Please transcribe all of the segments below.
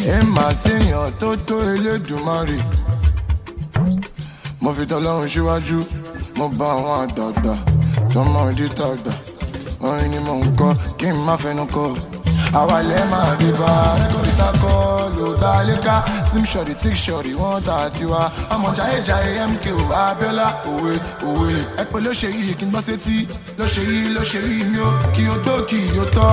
ẹ máa ṣèyàn tó Elédùmarè. Mo fi t'Ọlọ́run síwájú, mo bá àwọn àgbààgbà tọmọdé tàgbà. Orin ni mò ń kọ kí n má fẹnu kọ. Àwa lẹ máa dé bá rẹ́kọ̀dítà kọ́ ló dá léka. Slim shorty thick shorty wọ́n tà tiwa. Ọmọ jayéjayé MK ò Abiola òwe òwe. Ẹ pé ló ṣe yìí kí n gbọ́ sétí. Ló ṣe yìí mi ó kí o tó kí o tọ́.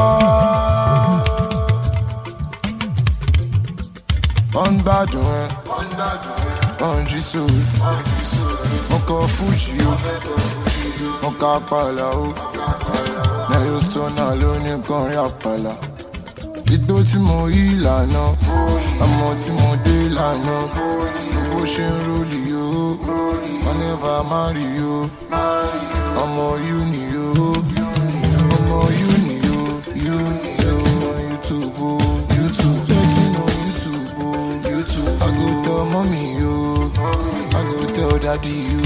Wọ́n gbádùn ẹ, wọ́n jí sóòrù. Mo kọ fújì o, mo ka pàlà o. Nẹ́yọ̀ stọ́nà ló ní kọrin àpàlà. Igbó tí mo yí lànà, ọmọ tí mo dé lànà. Bó ṣe ń rólì o, wọ́n never marry o. Ọmọ uni o, ọmọ uni o, uni o. YouTube o, YouTube. Checking on YouTube o, YouTube. I go tell mommy o, I go tell daddy o.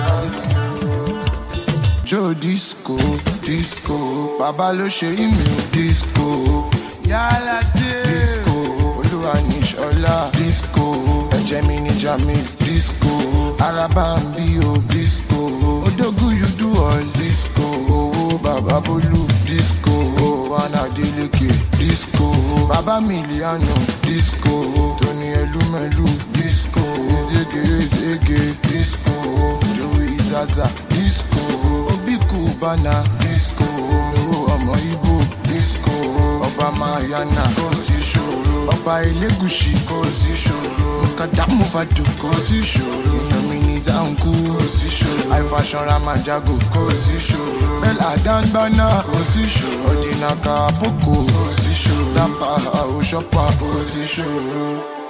Joe disco, disco. Baba ló ṣe email disco. Yálà tí disco. Olúwa ní Ṣọlá disco. Ẹ̀jẹ̀ mi ní Jamil disco. Araba ń bí o disco. Odógù you do all disco. Owó Baba Bólú disco. Wana Adeleke disco. Baba Miliano disco. Tony Elumelu disco. Ezege disco. Joey Zaza disco. Obi Cubana disco. Ọmọ Igbo disco. Ọba Mayana kò sí ṣòro. Ọba Elégùṣì kò sí ṣòro. Nkàdámù Fàdù kò sí ṣòro. Yomini Zanku kò sí ṣòro. Àìfàṣàn Ramajago kò sí ṣòro. Bẹ́lá Dangbana kò sí ṣòro. Ọ̀dìnàkà Àpòkò kò sí ṣòro. Dápà Òṣọ́pà kò sí ṣòro.